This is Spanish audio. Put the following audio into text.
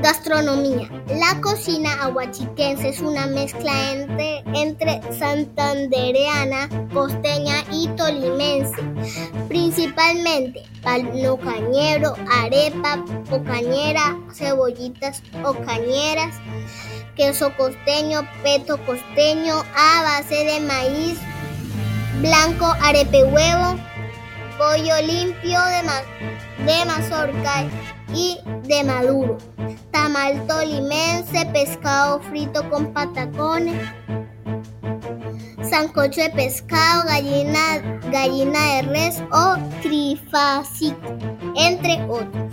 Gastronomía. La cocina aguachiquense es una mezcla entre santandereana, costeña y tolimense. Principalmente pano-cañero, arepa o cañera, cebollitas o cañeras, queso costeño, peto costeño a base de maíz blanco, arepe huevo, pollo limpio de mazorca y de maduro, tamal tolimense, pescado frito con patacones, sancocho de pescado, gallina de res o trifásico, entre otros.